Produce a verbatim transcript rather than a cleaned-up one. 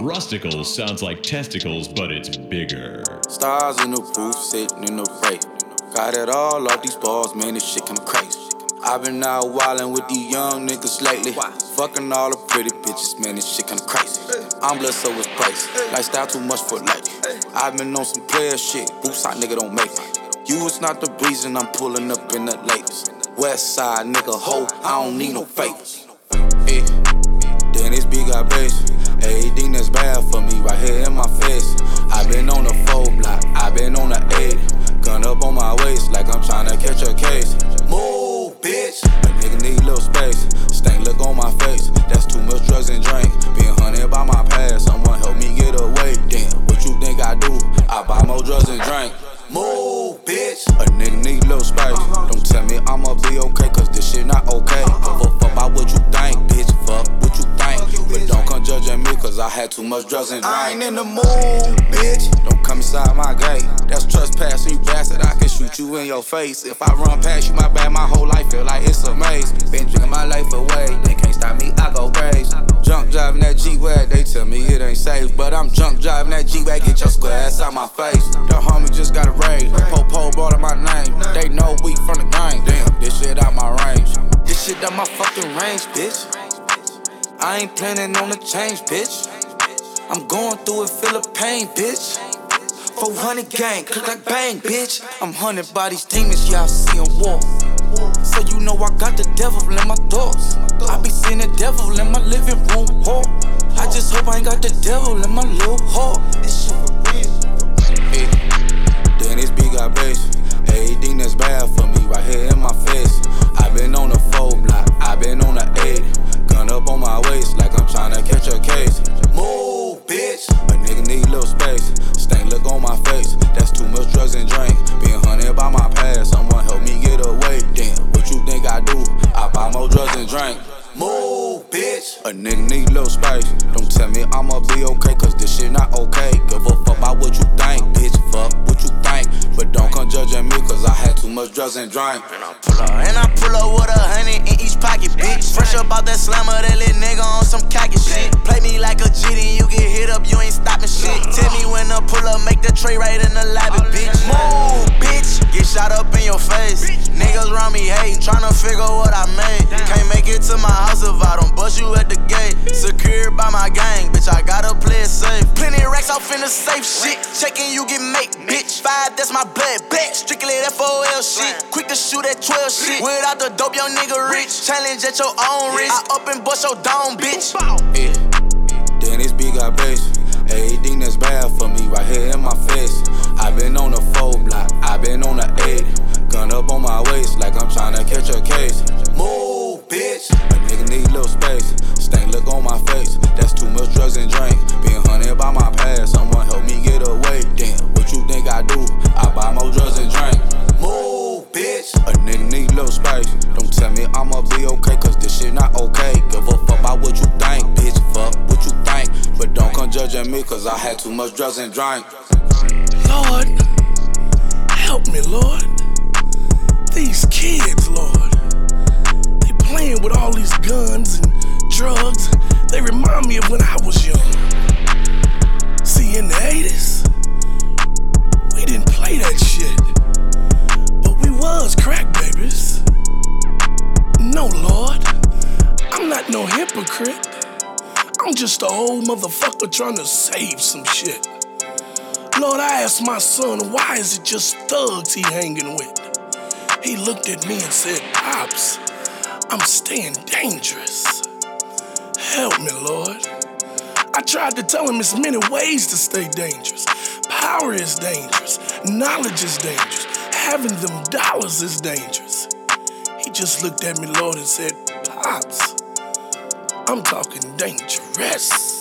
Rusticles sounds like testicles, but it's bigger. Stars in the roof, sitting in the rake. Got it all off these balls, man, this shit kinda crazy. I've been out wildin' with these young niggas lately. Fucking all the pretty bitches, man, this shit kinda crazy. I'm blessed, so it's crazy. Lifestyle too much for lately. I've been on some player shit, boots out, nigga, don't make it. You was not the reason I'm pulling up in the latest. West side, nigga, ho, I don't need no favors. Yeah. Then this beat got bass. Everything that's bad for me right here in my face. I been on the four block, I been on the eight. Gun up on my waist like I'm tryna catch a case. Move, bitch. A nigga need little space. Stank look on my face. That's too much drugs and drink. Being hunted by my past. Someone help me get away. Damn, what you think I do? I buy more drugs and drink. Move, bitch. A nigga need little space. Don't tell me I'ma be okay, cause this shit not okay. Give a fuck about what you think, bitch. Fuck what you think. But don't come judging me, cause I had too much drugs and drink. I ain't in the mood, bitch. Don't come inside my gate. That's trespassing, you bastard. I can shoot you in your face. If I run past you, my bad, my whole life feel like it's a maze. Been drinking my life away, they can't stop me, I go crazy. Junk driving that G-Wag, they tell me it ain't safe. But I'm junk driving that G-Wag, get your square ass out my face. The homie just got a raise, Po-Po brought up my name. They know we from the gang, damn, this shit out my range. This shit out my fucking range, bitch. I ain't planning on the change, bitch. I'm going through it, feel the pain, bitch. four hundred gang, click like bang, bitch. I'm hunted by these demons, y'all see them walk. So you know I got the devil in my thoughts. I be seeing the devil in my living room hall. I just hope I ain't got the devil in my little heart. This shit for real. Yeah. Then this beat got bass. Everything that's bad for me right here in my face. I been on the four block, I been on the eight. Gun up on my waist like I'm tryna catch a case. Move, bitch. A nigga need little space. Stank look on my face. That's too much drugs and drink. Being hunted by my past. Someone help me get away. Damn, what you think I do? I buy more drugs and drink. Move, bitch. A nigga need little space. Don't tell me I'ma be okay, cause this shit not okay. Give a fuck about what you think, bitch. Fuck what you think. But don't come judging me, cause I had too much drugs and drink. And I pull up, and I pull up with a hundred in each pocket, bitch. Fresh up out that slammer, that little nigga on some cocky shit. Play me like a G, then you get hit up, you ain't stopping shit. Tell me when to pull up, make the tray right in the lobby, bitch. Move, bitch. Get shot up in your face. Niggas around me hating, tryna figure what I made. Can't make it to my house if I don't bust you at the gate. Secured by my gang, bitch, I gotta play it safe. Plenty racks off in the safe shit. Checking you get make, bitch. Five, that's my blood, bitch. Strictly F O L shit. Quick to shoot at twelve shit. Without the dope, young nigga rich. Challenge at your own risk. I up and bust your dome, bitch. Yeah. Then this beat got bass. Everything that's bad for me right here in my face. I been on the four block, I been on the eight. Gun up on my waist like I'm tryna catch a case. Move, bitch. A nigga need little space. Stank look on my face. That's too much drugs and drink. Being hunted by my past. Someone help me get away. Damn, what you think I do? I buy more drugs and drink. Move, bitch. A nigga need little space. Don't tell me I'ma be okay, cause this shit not okay. Give a fuck about what you think, bitch. Fuck what you think. But don't come judging me, cause I had too much drugs and drink. Lord, help me, Lord. These kids, Lord, they playing with all these guns and drugs. They remind me of when I was young. See, in the eighties, we didn't play that shit, but we was crack babies. No, Lord, I'm not no hypocrite. I'm just a old motherfucker trying to save some shit. Lord, I asked my son, why is it just thugs he hanging with? He looked at me and said, Pops, I'm staying dangerous. Help me, Lord. I tried to tell him there's many ways to stay dangerous. Power is dangerous. Knowledge is dangerous. Having them dollars is dangerous. He just looked at me, Lord, and said, Pops, I'm talking dangerous.